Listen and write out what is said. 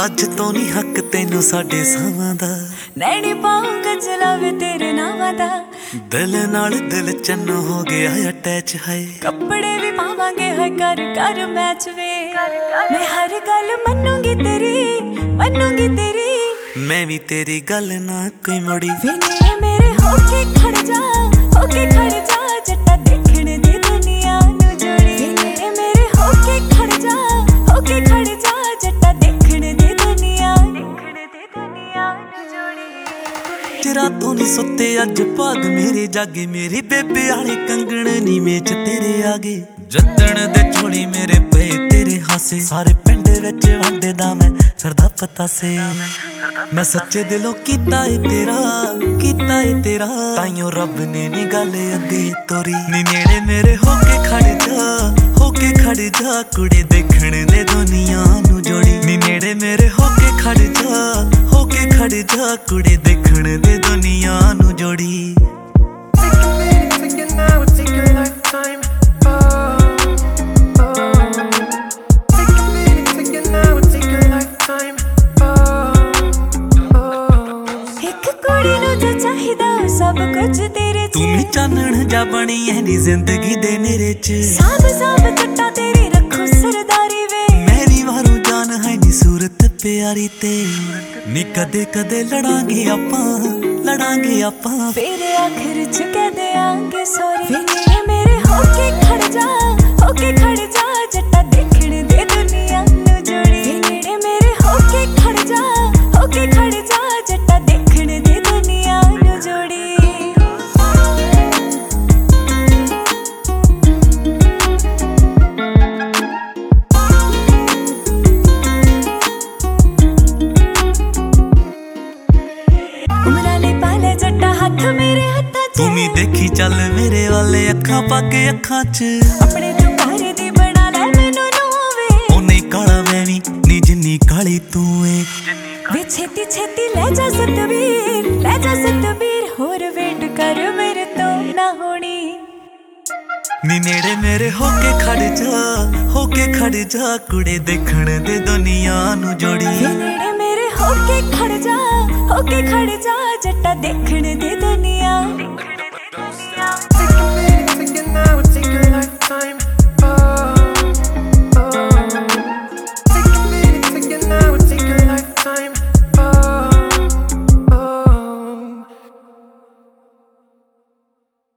ਅੱਜ ਤੋਂ ਨਹੀਂ ਹੱਕ ਤੈਨੂੰ ਸਾਡੇ ਸਾਵਾਂ ਦਾ, ਨੈਣੀ ਪਾਉਂਗਾ ਚਲਾਵੇ ਤੇਰੇ ਨਾਵਾਂ ਦਾ। ਦਿਲ ਨਾਲ ਦਿਲ ਚੰਨ ਹੋ ਗਿਆ ਅਟੈਚ ਹੈ, ਕੱਪੜੇ ਵੀ ਪਾਵਾਂਗੇ ਹੈ ਕਰ ਕਰ ਮੈਚ ਵੇ। ਮੈਂ ਹਰ ਗੱਲ ਮੰਨੂਗੀ ਤੇਰੀ, ਮੰਨੂਗੀ ਤੇਰੀ। ਮੈਂ ਵੀ ਤੇਰੀ ਗੱਲ ਨਾ ਕੋਈ ਮੋੜੀ। ਵੇ ਨੇੜੇ ਮੇਰੇ ਹੋ ਕੇ ਖੜ ਜਾ, ਹੋ ਕੇ ਖੜ ਜਾ, ਜੱਟਾ ਦੇਖਣ ਦੀ ਦੁਨੀਆ ਨੂੰ ਜੋੜੀ। ਵੇ ਨੇੜੇ ਮੇਰੇ ਹੋ ਕੇ ਖੜ ਜਾ, ਹੋ ਕੇ ਖੜ ਜਾ, ਜੱਟਾ ਦੇਖਣ ਦੀ ਦੁਨੀਆ, ਦੇਖਣ ਦੀ ਦੁਨੀਆ ਨੂੰ ਜੋੜੀ। ਤੇਰਾ ਤੋਂ ਨਹੀਂ ਸੁੱਤੇ ਅੱਜ ਭਾਗ ਮੇਰੇ ਜਾਗੇ, ਮੇਰੀ ਬੇਬੇ ਵਾਲੇ ਕੰਗਣ ਨੀ ਮੇਚ ਤੇਰੇ ਆਗੇ। ਜੱਦਣ ਦੇ ਝੋਲੀ ਮੇਰੇ ਪਏ ਤੇਰੇ ਹਾਸੇ, ਸਾਰੇ ਪਿੰਡ ਵਿੱਚ ਵੰਡਦਾ ਮੈਂ ਸਰਦਾ ਪਤਾਸੇ। ਮੈਂ ਸੱਚੇ ਦਿਲੋਂ ਕੀਤਾ ਏ ਤੇਰਾ, ਕੀਤਾ ਏ ਤੇਰਾ, ਤਾਈਓ ਰੱਬ ਨੇ ਨੀ ਗੱਲ ਅੱਗੇ ਤੋਰੀ। ਨੀ ਨੇੜੇ ਮੇਰੇ ਹੋ ਕੇ ਖੜ ਜਾ, ਹੋ ਕੇ ਖੜ ਜਾ, ਕੁੜੇ ਦੇਖਣ ਦੇ ਦੁਨੀਆ ਨੂੰ ਜੋੜੀ। ਨੀ ਨੇੜੇ ਮੇਰੇ ਹੋ ਕੇ ਖੜ ਜਾ, ਹੋ ਕੇ ਖੜ ਜਾ, ਕੁੜੇ ਦੇਖਣ ਦੇ ਦੁਨੀਆ ਨੂੰ ਜੋੜੀ। ਸਭ ਕੁਝ ਤੇਰੇ ਚ, ਤੂੰ ਵੀ ਚਾਨਣ ਜਾ ਬਣੀ ਐ ਨੀ ਜ਼ਿੰਦਗੀ ਦੇ ਨੇਰੇ ਚ। ਸਾਬ ਸਾਬ ਜੱਟਾ ਤੇਰੀ ਰੱਖੋ ਸਰਦਾਰੀ ਵੇ। ਮੇਰੀ ਵਾਰੂ ਜਾਨ ਹੈ ਨੀ ਸੂਰਤ ਪਿਆਰੀ ਤੇ, ਨੀ ਕਦੇ ਕਦੇ ਲੜਾਂਗੇ ਆਪਾਂ, ਲੜਾਂਗੇ ਆਪਾਂ, ਫਿਰ ਆਖਿਰ ਚ ਕਹਿ ਦਿਆਂਗੇ ਸੌਰੀ। ਵੇ ਨੇੜੇ ਮੇਰੇ ਹੋ ਕੇ ਖੜ ਜਾ, ਹੋ ਕੇ ਖੜ ਜਾ, ਜੱਟਾ ਦੇਖਣ ਦੀ ਦੁਨੀਆ ਨੂੰ ਜੋੜੀ। ਵੇ ਨੇੜੇ ਮੇਰੇ ਹੋ ਕੇ ਖੜ ਜਾ, ਹੋ ਕੇ ਖੜ ਜਾ, ਜੱਟਾ ਦੇਖਣ ਦੀ ਦੁਨੀਆ ਨੂੰ ਜੋੜੀ। ਤੂੰ ਵੀ ਦੇਖੀ ਚੱਲ ਮੇਰੇ ਵਾਲੇ ਅੱਖਾਂ ਪਾ ਕੇ ਅੱਖਾਂ ਚ, ਆਪਣੇ ਚੁਕਾਰੇ ਦੀ ਬਣਾ ਲੈ ਮੈਨੂੰ ਨੋਵੇ। ਉਹਨੇ ਕਾਲਾ ਮੈਂ ਵੀ ਨੀ ਜਿੰਨੀ ਕਾਲੀ ਤੂੰ ਏ। ਵੇ ਛੇਤੀ ਛੇਤੀ ਲੈ ਜਾ ਸਤਵੀਰ, ਲੈ ਜਾ ਸਤਵੀਰ, ਹੋਰ ਵੇਟ ਕਰ ਮੇਰੇ ਤੋਂ ਨਾ ਹੋਣੀ। ਨੀ ਨੇੜੇ ਮੇਰੇ ਹੋ ਕੇ ਖੜ ਜਾ, ਹੋ ਕੇ ਖੜ ਜਾ, ਕੁੜੇ ਦੇਖਣ ਦੇ ਦੁਨੀਆ ਨੂੰ ਜੋੜੀ। ਵੇ ਨੇੜੇ ਮੇਰੇ ਹੋ ਕੇ ਖੜ ਜਾ, ਹੋ ਕੇ ਖੜ ਜਾ, ਜੱਟਾ ਦੇਖਣ ਦੀ ਦੁਨੀਆ।